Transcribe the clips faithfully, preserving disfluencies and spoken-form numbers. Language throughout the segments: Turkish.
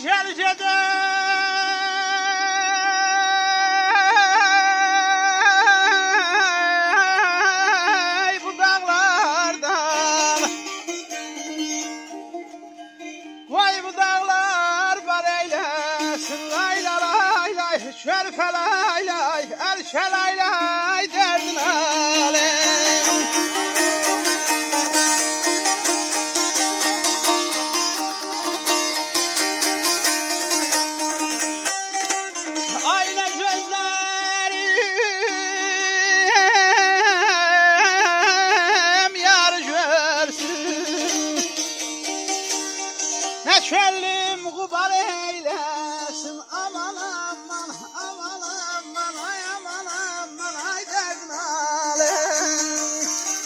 Gölgede bu dağlardan, vay bu dağlar bar eylesin, lay lay lay lay, şerife lay lay, erşe lay lay derdin alem. Ayna gözlerim yar görsün, ne çölüm gubar eylesin, aman aman aman aman ay aman aman ay derdin alem.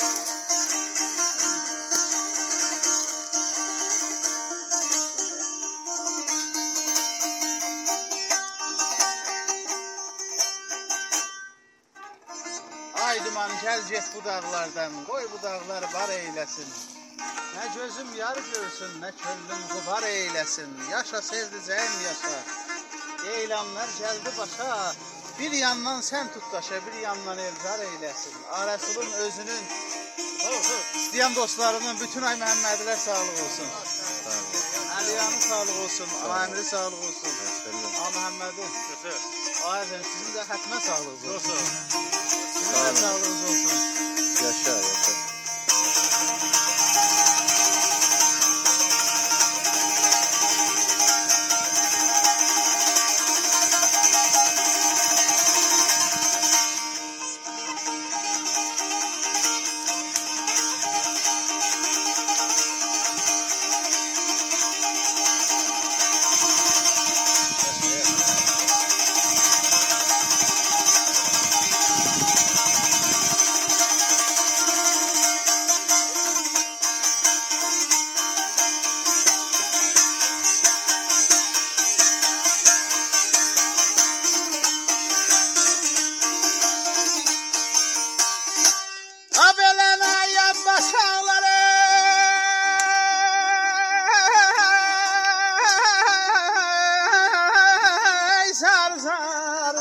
Ay duman gel get bu dağlardan, koy bu dağlar bar eylesin. Ne gözüm yar görsün, ne könlüm gubar eylesin. Yaşa sevdiceğim yaşa, eylemler geldi başa. Bir yandan sen tut taşa, bir yandan elzar eylesin. Arasulun özünün, isteyen dostlarının bütün ay Məhəmmədlər sağlık olsun. Aliyanın sağlık olsun, Amiri sağlık olsun. Ama Məhəmmədi, aynen sizin de hatme sağlık olsun. Sizin de sağlığınız olsun. Yaşa yaşa. Abelene yapma sağları, zar zar.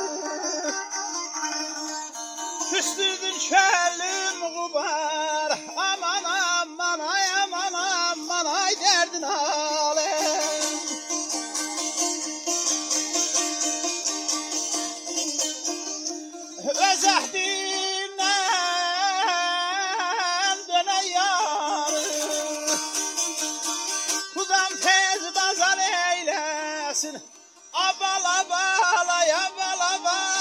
Küstürdün çölüm gubar, aman aman ay aman aman ay derdin alem. Öz ahdimden döne yarı, kuzam tez bazar eylesin. Abal abal ay abal abal.